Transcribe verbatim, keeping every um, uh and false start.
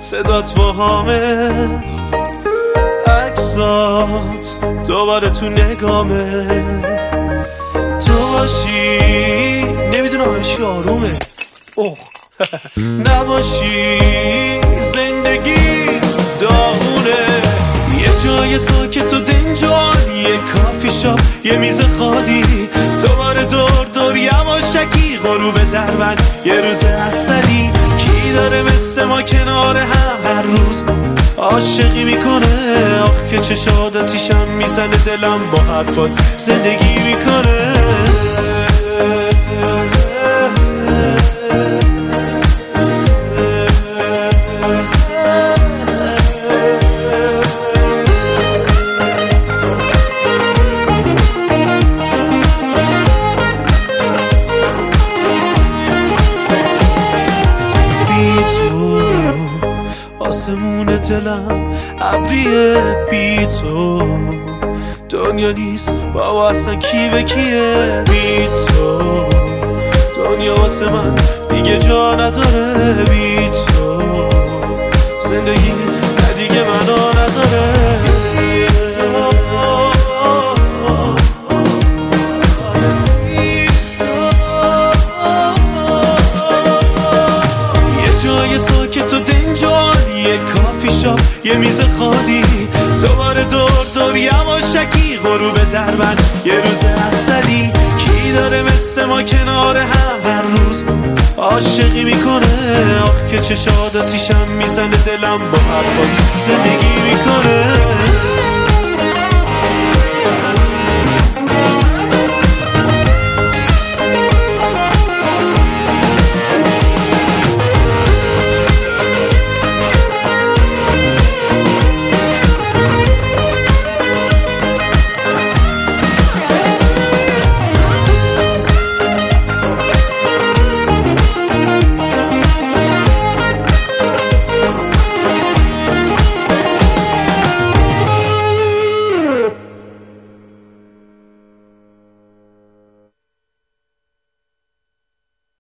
صدات با همه عکسات دوباره تو نگامه. تو باشی نمیدونم همشی آرومه، اوه نباشی زندگی داغونه. یه جای ساکت و دنجال، یه کافی شاپ، یه میز خالی، دوباره دور دور یواشکی غروب دربند یه روز عسلی. کی داره مثل ما کنار هم هر روز عاشقی میکنه؟ آخ که چشات آتیشم میزنه، دلم با حرفات زندگی میکنه. آسمون دلم ابریه بی تو، دنیا نیست بابا اصلا کی به کیه بی تو. دنیا واسه من دیگه جا نداره بی تو، زندگی نه دیگه منو نداره. یه جای ساکت و دنجال، یه کافی شاپ، یه میز خالی، دوباره دور دور یواشکی غروب دربند یه روز عسلی. کی داره مثل ما کنار هم هر روز عاشقی میکنه؟ آخ که چشات آتیشم میزنه، دلم با حرفات زندگی میکنه.